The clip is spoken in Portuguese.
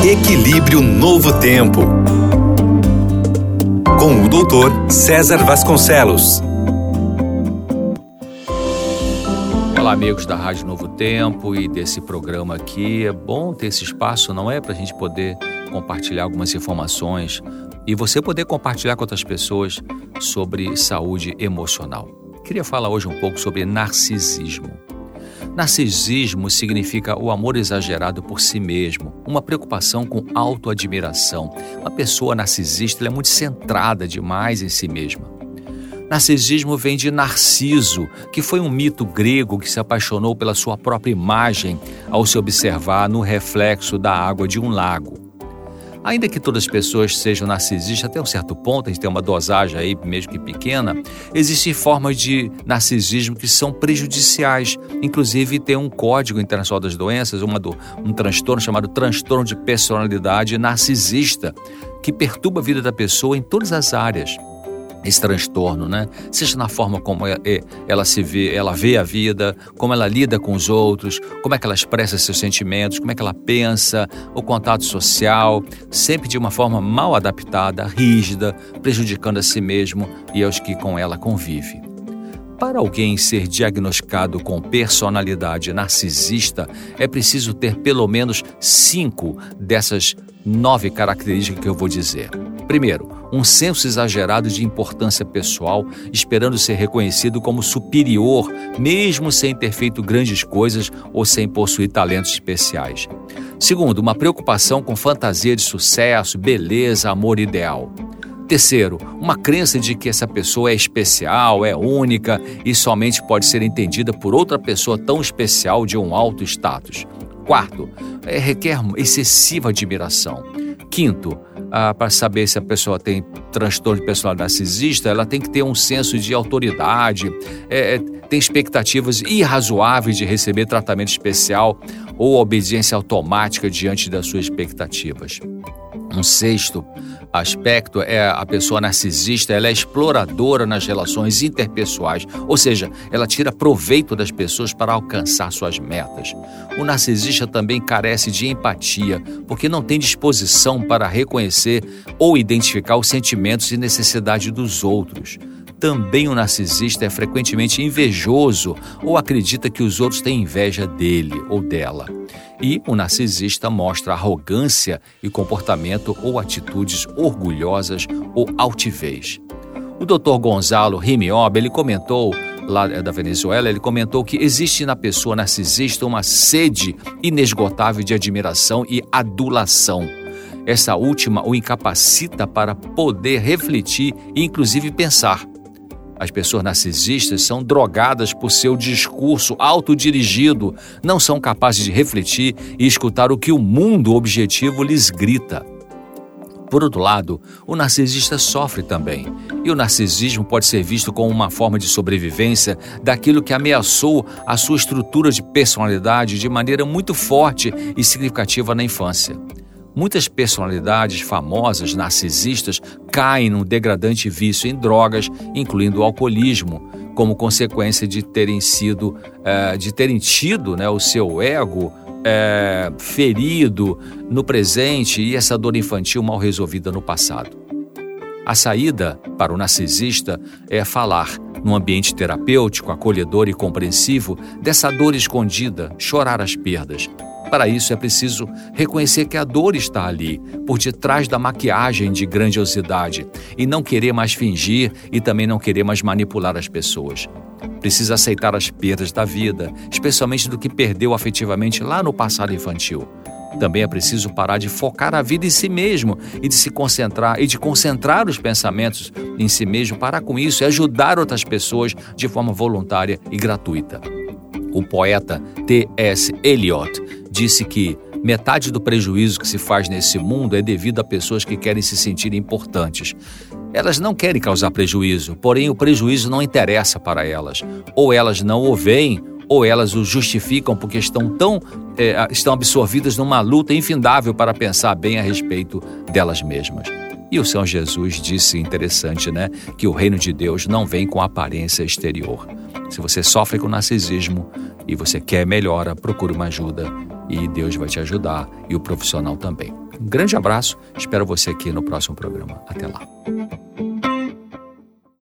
Equilíbrio Novo Tempo, com o Dr. César Vasconcelos. Olá, amigos da Rádio Novo Tempo e desse programa aqui. É bom ter esse espaço, não é? Para a gente poder compartilhar algumas informações e você poder compartilhar com outras pessoas sobre saúde emocional. Queria falar hoje um pouco sobre narcisismo. Narcisismo significa o amor exagerado por si mesmo, uma preocupação com autoadmiração. Uma pessoa narcisista é muito centrada demais em si mesma. Narcisismo vem de Narciso, que foi um mito grego que se apaixonou pela sua própria imagem ao se observar no reflexo da água de um lago. Ainda que todas as pessoas sejam narcisistas, até um certo ponto, a gente tem uma dosagem aí, mesmo que pequena, existem formas de narcisismo que são prejudiciais. Inclusive, tem um Código Internacional das Doenças, um transtorno chamado transtorno de personalidade narcisista, que perturba a vida da pessoa em todas as áreas. Esse transtorno, né? Seja na forma como ela se vê, ela vê a vida, como ela lida com os outros, como é que ela expressa seus sentimentos, como é que ela pensa, o contato social, sempre de uma forma mal adaptada, rígida, prejudicando a si mesmo e aos que com ela convive. Para alguém ser diagnosticado com personalidade narcisista, é preciso ter pelo menos 5 dessas 9 características que eu vou dizer. Primeiro, um senso exagerado de importância pessoal, esperando ser reconhecido como superior, mesmo sem ter feito grandes coisas ou sem possuir talentos especiais. Segundo, uma preocupação com fantasia de sucesso, beleza, amor ideal. Terceiro, uma crença de que essa pessoa é especial, é única e somente pode ser entendida por outra pessoa tão especial de um alto status. Quarto, requer excessiva admiração. Quinto, para saber se a pessoa tem transtorno de personalidade narcisista, ela tem que ter um senso de autoridade, tem expectativas irrazoáveis de receber tratamento especial ou obediência automática diante das suas expectativas. Um sexto aspecto é a pessoa narcisista, ela é exploradora nas relações interpessoais, ou seja, ela tira proveito das pessoas para alcançar suas metas. O narcisista também carece de empatia, porque não tem disposição para reconhecer ou identificar os sentimentos e necessidades dos outros. Também o narcisista é frequentemente invejoso ou acredita que os outros têm inveja dele ou dela. E o narcisista mostra arrogância e comportamento ou atitudes orgulhosas ou altivez. O Dr. Gonzalo Rimiob, ele comentou, lá da Venezuela, ele comentou que existe na pessoa narcisista uma sede inesgotável de admiração e adulação. Essa última o incapacita para poder refletir e inclusive pensar. As pessoas narcisistas são drogadas por seu discurso autodirigido, não são capazes de refletir e escutar o que o mundo objetivo lhes grita. Por outro lado, o narcisista sofre também, e o narcisismo pode ser visto como uma forma de sobrevivência daquilo que ameaçou a sua estrutura de personalidade de maneira muito forte e significativa na infância. Muitas personalidades famosas narcisistas caem num degradante vício em drogas, incluindo o alcoolismo, como consequência de terem tido, o seu ego ferido no presente e essa dor infantil mal resolvida no passado. A saída para o narcisista é falar, num ambiente terapêutico, acolhedor e compreensivo, dessa dor escondida, chorar as perdas. Para isso é preciso reconhecer que a dor está ali, por detrás da maquiagem de grandiosidade, e não querer mais fingir e também não querer mais manipular as pessoas. Precisa aceitar as perdas da vida, especialmente do que perdeu afetivamente lá no passado infantil. Também é preciso parar de focar a vida em si mesmo e de concentrar os pensamentos em si mesmo. Parar com isso e ajudar outras pessoas de forma voluntária e gratuita. O poeta T.S. Eliot disse que metade do prejuízo que se faz nesse mundo é devido a pessoas que querem se sentir importantes. Elas não querem causar prejuízo, porém o prejuízo não interessa para elas. Ou elas não o veem, ou elas o justificam porque estão absorvidas numa luta infindável para pensar bem a respeito delas mesmas. E o Senhor Jesus disse, interessante, que o reino de Deus não vem com aparência exterior. Se você sofre com narcisismo e você quer melhora, procure uma ajuda e Deus vai te ajudar e o profissional também. Um grande abraço, espero você aqui no próximo programa. Até lá.